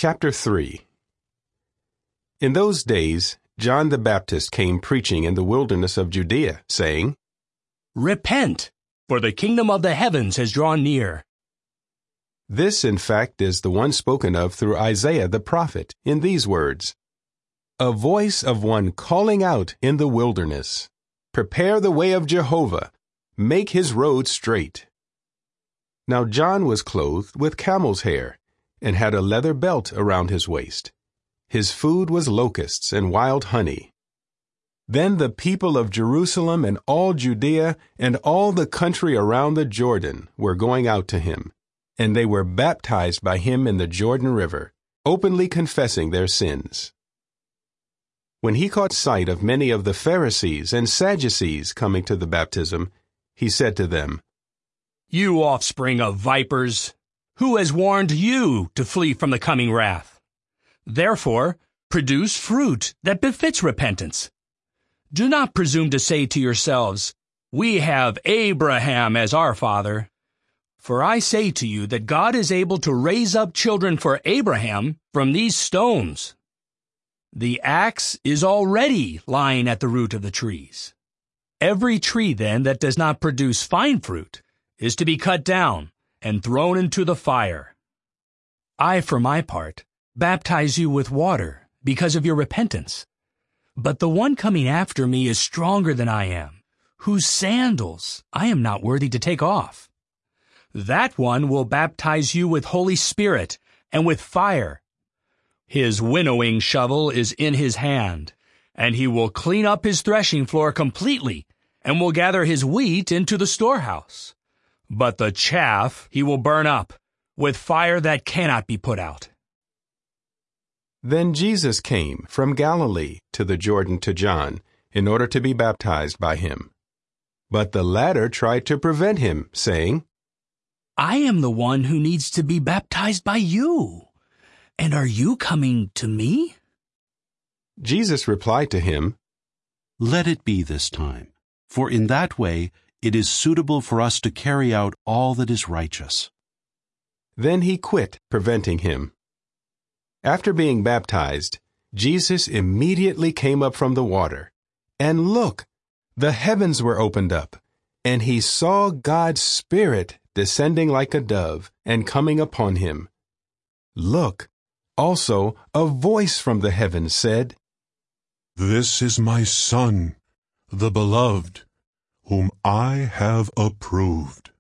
Chapter 3. In those days, John the Baptist came preaching in the wilderness of Judea, saying, "Repent, for the kingdom of the heavens has drawn near." This, in fact, is the one spoken of through Isaiah the prophet, in these words, "A voice of one calling out in the wilderness, prepare the way of Jehovah, make his road straight." Now John was clothed with camel's hair, and had a leather belt around his waist. His food was locusts and wild honey. Then the people of Jerusalem and all Judea and all the country around the Jordan were going out to him, and they were baptized by him in the Jordan River, openly confessing their sins. When he caught sight of many of the Pharisees and Sadducees coming to the baptism, he said to them, "You offspring of vipers, who has warned you to flee from the coming wrath? Therefore, produce fruit that befits repentance. Do not presume to say to yourselves, 'We have Abraham as our father.' For I say to you that God is able to raise up children for Abraham from these stones. The axe is already lying at the root of the trees. Every tree, then, that does not produce fine fruit is to be cut down and thrown into the fire. I, for my part, baptize you with water because of your repentance. But the one coming after me is stronger than I am, whose sandals I am not worthy to take off. That one will baptize you with Holy Spirit and with fire. His winnowing shovel is in his hand, and he will clean up his threshing floor completely and will gather his wheat into the storehouse. But the chaff he will burn up with fire that cannot be put out." Then Jesus came from Galilee to the Jordan to John, in order to be baptized by him. But the latter tried to prevent him, saying, "I am the one who needs to be baptized by you, and are you coming to me?" Jesus replied to him, "Let it be this time, for in that way it is suitable for us to carry out all that is righteous." Then he quit preventing him. After being baptized, Jesus immediately came up from the water. And look, the heavens were opened up, and he saw God's Spirit descending like a dove and coming upon him. Look, also a voice from the heavens said, "This is my Son, the Beloved, whom I have approved."